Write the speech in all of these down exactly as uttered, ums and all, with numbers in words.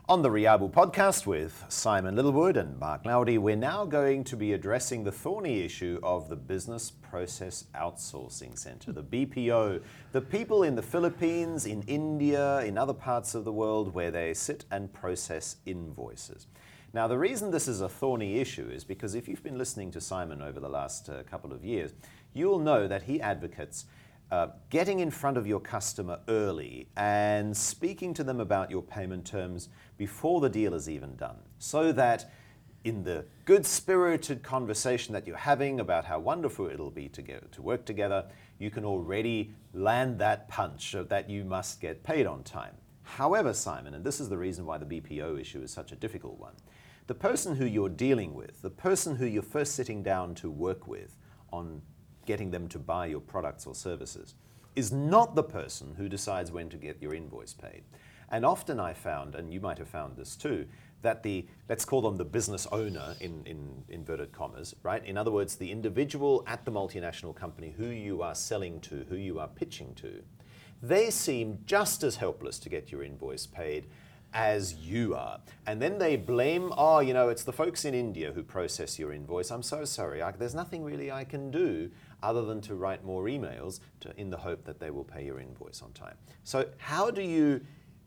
On the Riabu podcast with Simon Littlewood and Mark Laudi, we're now going to be addressing the thorny issue of the Business Process Outsourcing Center, the B P O, the people in the Philippines, in India, in other parts of the world where they sit and process invoices. Now, the reason this is a thorny issue is because if you've been listening to Simon over the last uh, couple of years, you'll know that he advocates Uh, getting in front of your customer early and speaking to them about your payment terms before the deal is even done, so that in the good-spirited conversation that you're having about how wonderful it'll be to, go, to work together, you can already land that punch of that you must get paid on time. However, Simon, and this is the reason why the B P O issue is such a difficult one, the person who you're dealing with, the person who you're first sitting down to work with on getting them to buy your products or services, is not the person who decides when to get your invoice paid. And often I found, and you might have found this too, that the, let's call them the business owner in, in inverted commas, right? In other words, the individual at the multinational company who you are selling to, who you are pitching to, they seem just as helpless to get your invoice paid as you are. And then they blame, oh, you know, it's the folks in India who process your invoice. I'm so sorry, I, there's nothing really I can do other than to write more emails to, in the hope that they will pay your invoice on time. So how do you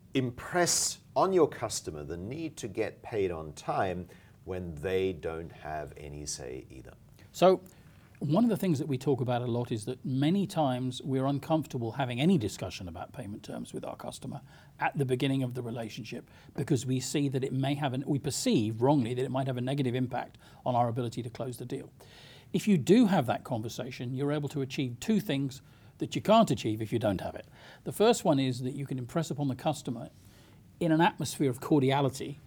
impress on your customer the need to get paid on time when they don't have any say either? So one of the things that we talk about a lot is that many times we're uncomfortable having any discussion about payment terms with our customer at the beginning of the relationship because we see that it may have, an, we perceive wrongly that it might have a negative impact on our ability to close the deal. If you do have that conversation, you're able to achieve two things that you can't achieve if you don't have it. The first one is that you can impress upon the customer in an atmosphere of cordiality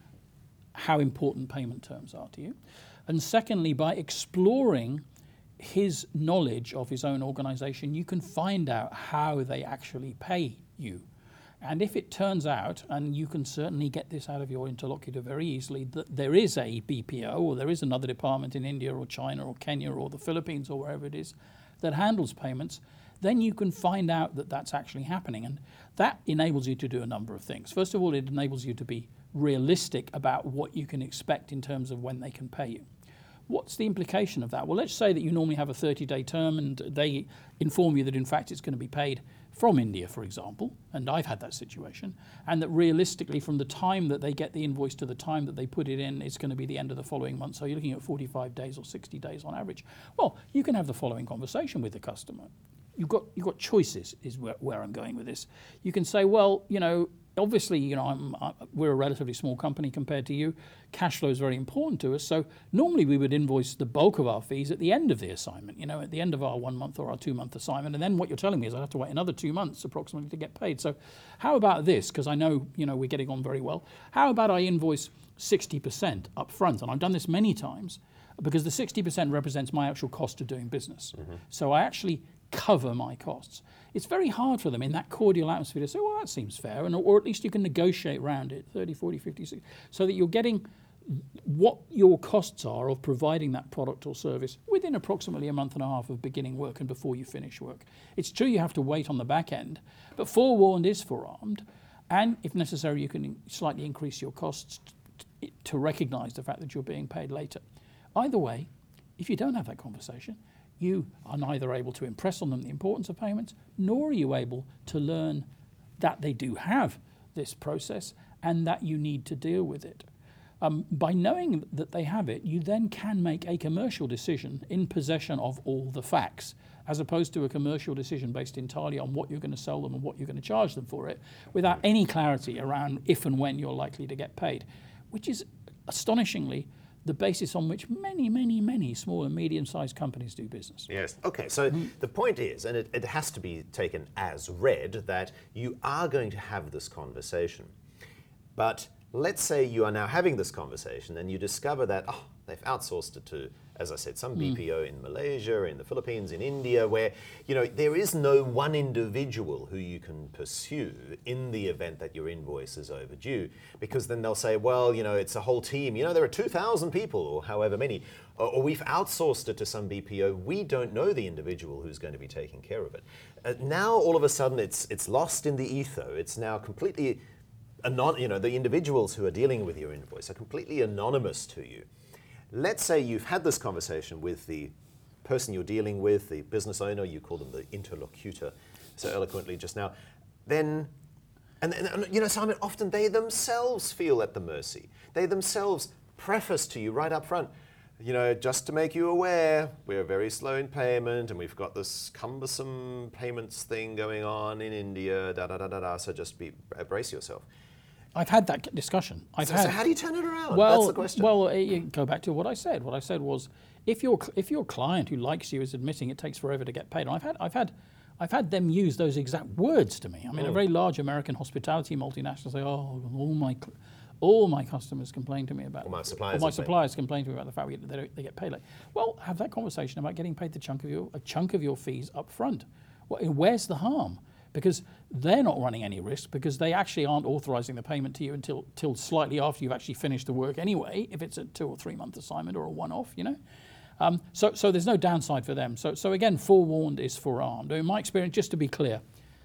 how important payment terms are to you. And secondly, by exploring his knowledge of his own organization, you can find out how they actually pay you. And if it turns out, and you can certainly get this out of your interlocutor very easily, that there is a B P O or there is another department in India or China or Kenya or the Philippines or wherever it is that handles payments, then you can find out that that's actually happening. And that enables you to do a number of things. First of all, it enables you to be realistic about what you can expect in terms of when they can pay you. What's the implication of that? Well, let's say that you normally have a thirty-day term and they inform you that in fact it's going to be paid from India, for example, and I've had that situation, and that realistically from the time that they get the invoice to the time that they put it in, it's going to be the end of the following month, so you're looking at forty-five days or sixty days on average. Well, you can have the following conversation with the customer. You've got, you've got choices, is where, where I'm going with this. You can say, well, you know, obviously, you know, I'm, I, we're a relatively small company compared to you. Cash flow is very important to us. So normally we would invoice the bulk of our fees at the end of the assignment, you know, at the end of our one month or our two month assignment. And then what you're telling me is I have to wait another two months approximately to get paid. So how about this? Because I know, you know, we're getting on very well. How about I invoice sixty percent up front? And I've done this many times because the sixty percent represents my actual cost of doing business. Mm-hmm. So I actually cover my costs. It's very hard for them in that cordial atmosphere to say, well, that seems fair, and or at least you can negotiate around it, thirty, forty, fifty, sixty, so that you're getting what your costs are of providing that product or service within approximately a month and a half of beginning work and before you finish work. It's true you have to wait on the back end, but forewarned is forearmed, and if necessary you can slightly increase your costs t- to recognize the fact that you're being paid later. Either way, if you don't have that conversation, you are neither able to impress on them the importance of payments, nor are you able to learn that they do have this process and that you need to deal with it. Um, by knowing that they have it, you then can make a commercial decision in possession of all the facts, as opposed to a commercial decision based entirely on what you're going to sell them and what you're going to charge them for it, without any clarity around if and when you're likely to get paid, which is astonishingly the basis on which many, many, many small and medium-sized companies do business. Yes. Okay, so mm. the point is, and it, it has to be taken as read, that you are going to have this conversation. But let's say you are now having this conversation and you discover that, oh, they've outsourced it to, as I said, some B P O mm. in Malaysia, in the Philippines, in India, where, you know, there is no one individual who you can pursue in the event that your invoice is overdue, because then they'll say, well, you know, it's a whole team, you know, there are two thousand people or however many, or, or we've outsourced it to some B P O, we don't know the individual who's going to be taking care of it. Uh, now, all of a sudden, it's it's lost in the ether. It's now completely anon- you know, the individuals who are dealing with your invoice are completely anonymous to you. Let's say you've had this conversation with the person you're dealing with, the business owner, you call them the interlocutor so eloquently just now, then, and, and, and you know, Simon, often they themselves feel at the mercy. They themselves preface to you right up front, you know, just to make you aware, we're very slow in payment and we've got this cumbersome payments thing going on in India, da da da da da, so just be, brace yourself. I've had that discussion. I've so, had, so how do you turn it around? Well, That's the question. Well, uh, you go back to what I said. What I said was, if your if your client who likes you is admitting it takes forever to get paid, and I've had I've had I've had them use those exact words to me. I mean, Mm. a very large American hospitality multinational say, "Oh, all my cl- all my customers complain to me about All my or suppliers my complain. suppliers complain to me about the fact we, they, don't, they get paid late." Well, have that conversation about getting paid the chunk of your a chunk of your fees up front. Well, where's the harm? Because they're not running any risk, because they actually aren't authorizing the payment to you until till slightly after you've actually finished the work anyway, if it's a two or three month assignment or a one-off, you know. Um, so, so there's no downside for them. So, so again, forewarned is forearmed. In my experience, just to be clear,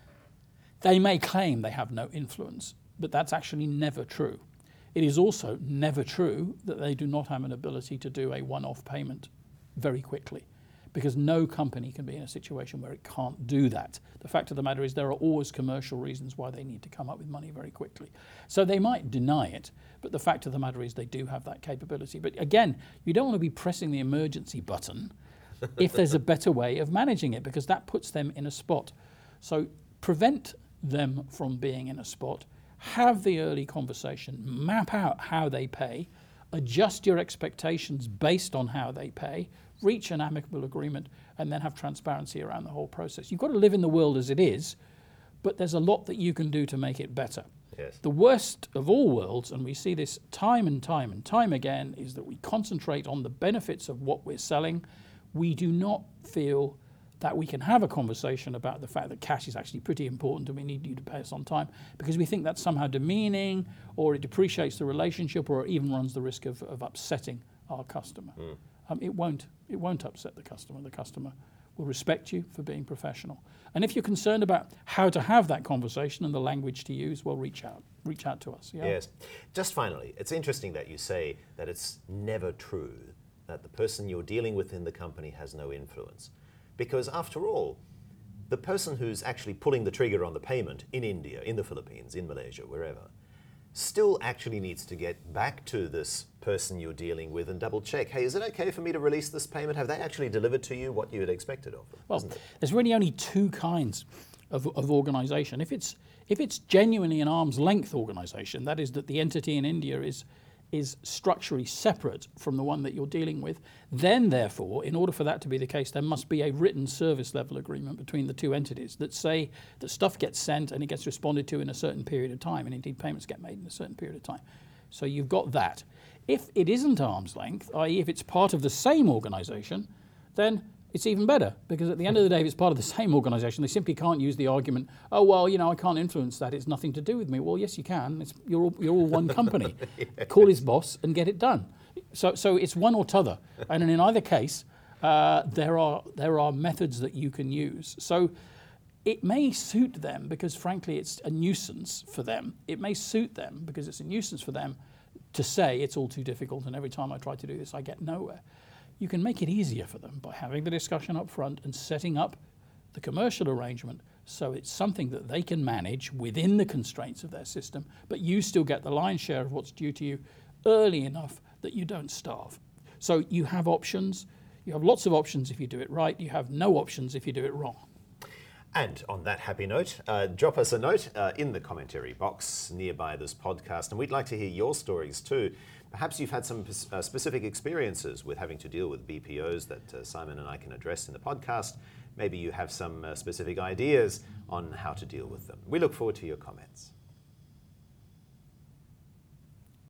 they may claim they have no influence, but that's actually never true. It is also never true that they do not have an ability to do a one-off payment very quickly, because no company can be in a situation where it can't do that. The fact of the matter is there are always commercial reasons why they need to come up with money very quickly. So they might deny it, but the fact of the matter is they do have that capability. But again, you don't want to be pressing the emergency button if there's a better way of managing it, because that puts them in a spot. So prevent them from being in a spot, have the early conversation, map out how they pay, adjust your expectations based on how they pay, reach an amicable agreement, and then have transparency around the whole process. You've got to live in the world as it is, but there's a lot that you can do to make it better. Yes. The worst of all worlds, and we see this time and time and time again, is that we concentrate on the benefits of what we're selling. We do not feel that we can have a conversation about the fact that cash is actually pretty important and we need you to pay us on time, because we think that's somehow demeaning, or it depreciates the relationship, or it even runs the risk of, of upsetting our customer. Mm. Um, it won't. It won't upset the customer. The customer will respect you for being professional. And if you're concerned about how to have that conversation and the language to use, well, reach out. Reach out to us. Yeah? Yes. Just finally, it's interesting that you say that it's never true that the person you're dealing with in the company has no influence. Because after all, the person who's actually pulling the trigger on the payment in India, in the Philippines, in Malaysia, wherever, still actually needs to get back to this person you're dealing with and double check, hey, is it okay for me to release this payment? Have they actually delivered to you what you had expected of them? Well, there's really only two kinds of, of organisation. If it's if it's genuinely an arm's length organisation, that is that the entity in India is is structurally separate from the one that you're dealing with, then therefore, in order for that to be the case, there must be a written service level agreement between the two entities that say that stuff gets sent and it gets responded to in a certain period of time, and indeed payments get made in a certain period of time. So you've got that. If it isn't arm's length, that is if it's part of the same organisation, then it's even better, because at the end of the day, if it's part of the same organisation, they simply can't use the argument, oh, well, you know, I can't influence that, it's nothing to do with me. Well, yes, you can. It's, you're, all, you're all one company. Yes. Call his boss and get it done. So, so it's one or t'other. And in either case, uh, there are there are methods that you can use. So it may suit them because, frankly, it's a nuisance for them. It may suit them because it's a nuisance for them to say it's all too difficult and every time I try to do this, I get nowhere. You can make it easier for them by having the discussion up front and setting up the commercial arrangement so it's something that they can manage within the constraints of their system, but you still get the lion's share of what's due to you early enough that you don't starve. So you have options. You have lots of options if you do it right. You have no options if you do it wrong. And on that happy note, uh, drop us a note uh, in the commentary box nearby this podcast, and we'd like to hear your stories too. Perhaps you've had some uh, specific experiences with having to deal with B P Os that uh, Simon and I can address in the podcast. Maybe you have some uh, specific ideas on how to deal with them. We look forward to your comments.